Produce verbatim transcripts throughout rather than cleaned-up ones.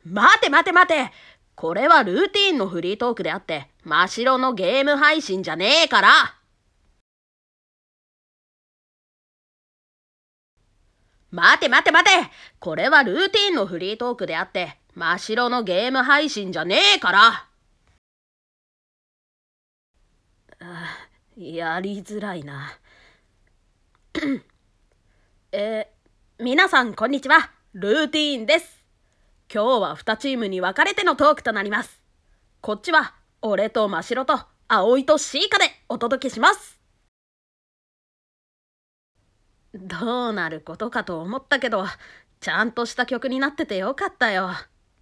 待て待て待て。これはルーティーンのフリートークであって、真白のゲーム配信じゃねえから。待て待て待て。これはルーティーンのフリートークであって、真白のゲーム配信じゃねえから。あ、やりづらいな。えー、皆さんこんにちは。ルーティーンです。今日はにチームに分かれてのトークとなります。こっちは俺と真白と葵とシーカでお届けします。どうなることかと思ったけど、ちゃんとした曲になっててよかったよ。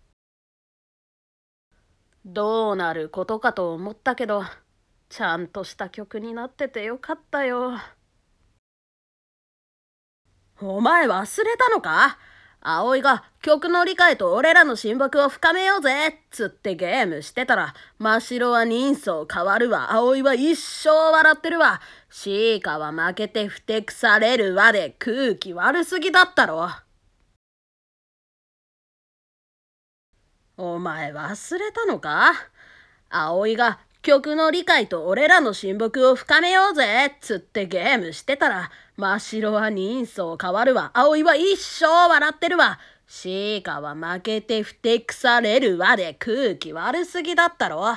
どうなることかと思ったけど、ちゃんとした曲になっててよかったよ。お前忘れたのか？葵が曲の理解と俺らの親睦を深めようぜっつってゲームしてたら、真白は人相変わるわ、葵は一生笑ってるわ、シーカは負けてふてくされるわで空気悪すぎだったろ。お前忘れたのか？葵が曲の理解と俺らの親睦を深めようぜっつってゲームしてたら、真っ白は人相変わるわ、葵は一生笑ってるわ、シーカは負けてふてくされるわで空気悪すぎだったろ。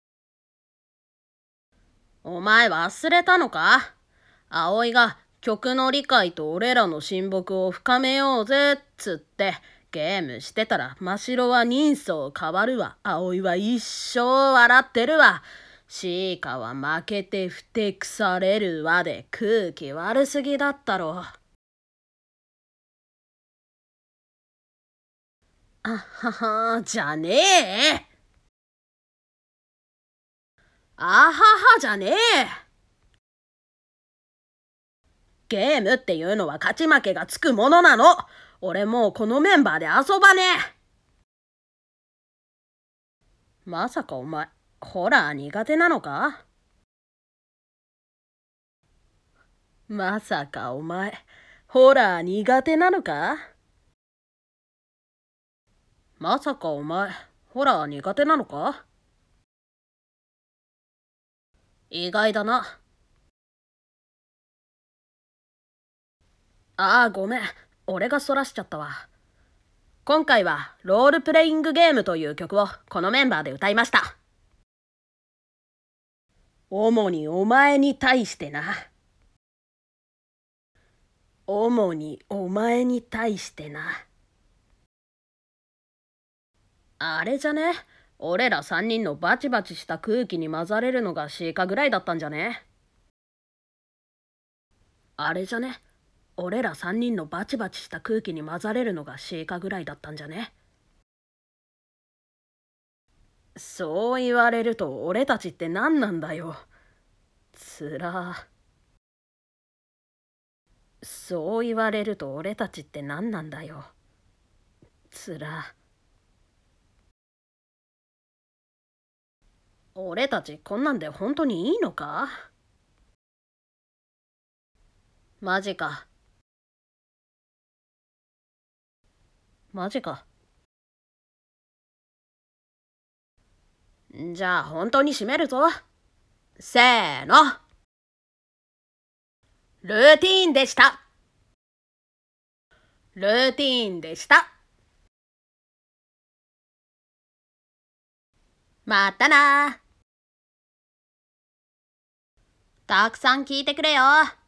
お前忘れたのか？葵が曲の理解と俺らの親睦を深めようぜっつってゲームしてたら、真っ白は人相変わるわ、葵は一生笑ってるわ、シーカは負けてふてくされるわで空気悪すぎだったろ。あははじゃねえ。あははじゃねえ。ゲームっていうのは勝ち負けがつくものなの。俺もうこのメンバーで遊ばねえ。まさかお前、ホラー苦手なのか？まさかお前、ホラー苦手なのか？まさかお前、ホラー苦手なのか？意外だな。ああ、ごめん。俺がそらしちゃったわ。今回はロールプレイングゲームという曲をこのメンバーで歌いました。主にお前に対してな。主にお前に対してな。あれじゃね？俺ら三人のバチバチした空気に混ざれるのがシーカぐらいだったんじゃね？あれじゃね？俺ら三人のバチバチした空気に混ざれるのがシーカぐらいだったんじゃね？そう言われると俺たちって何なんだよ。つら。そう言われると俺たちって何なんだよ。つら。俺たちこんなんで本当にいいのか？マジか。マジか。じゃあ本当に閉めるぞ。せーの。ルーティーンでした。ルーティーンでした。またな。たくさん聞いてくれよ。